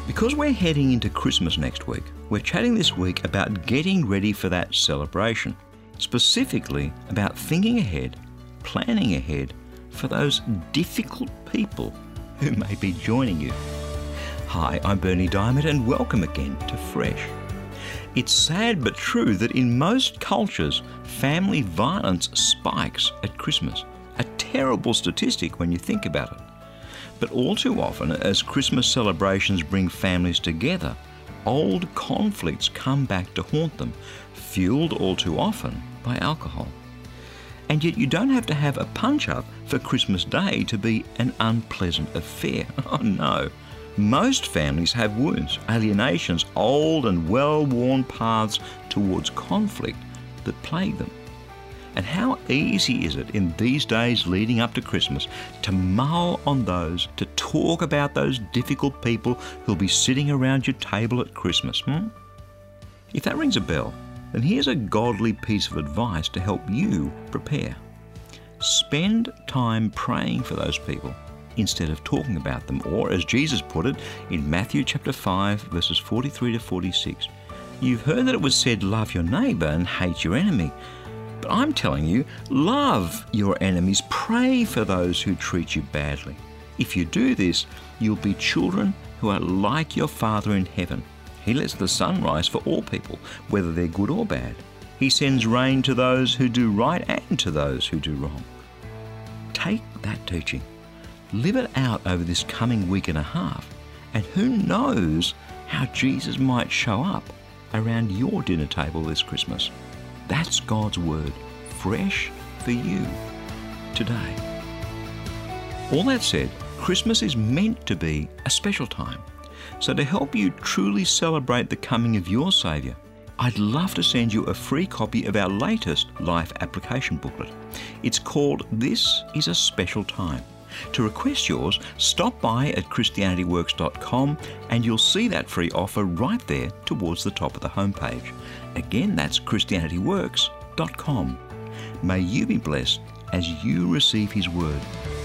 Because we're heading into Christmas next week, we're chatting this week about getting ready for that celebration, specifically about thinking ahead, planning ahead for those difficult people who may be joining you. Hi, I'm Berni Dymet and welcome again to Fresh. It's sad but true that in most cultures, family violence spikes at Christmas. A terrible statistic when you think about it. But all too often, as Christmas celebrations bring families together, old conflicts come back to haunt them, fueled all too often by alcohol. And yet you don't have to have a punch-up for Christmas Day to be an unpleasant affair. Oh no. Most families have wounds, alienations, old and well-worn paths towards conflict that plague them. And how easy is it in these days leading up to Christmas to mull on those, to talk about those difficult people who'll be sitting around your table at Christmas, If that rings a bell, then here's a godly piece of advice to help you prepare. Spend time praying for those people instead of talking about them, or as Jesus put it in Matthew chapter 5, verses 43 to 46. You've heard that it was said, love your neighbour and hate your enemy. But I'm telling you, love your enemies, pray for those who treat you badly. If you do this, you'll be children who are like your Father in heaven. He lets the sun rise for all people, whether they're good or bad. He sends rain to those who do right and to those who do wrong. Take that teaching, live it out over this coming week and a half, and who knows how Jesus might show up around your dinner table this Christmas. That's God's Word, fresh for you today. All that said, Christmas is meant to be a special time. So to help you truly celebrate the coming of your Saviour, I'd love to send you a free copy of our latest life application booklet. It's called This is a Special Time. To request yours, stop by at christianityworks.com and you'll see that free offer right there towards the top of the homepage. Again, that's christianityworks.com. May you be blessed as you receive His Word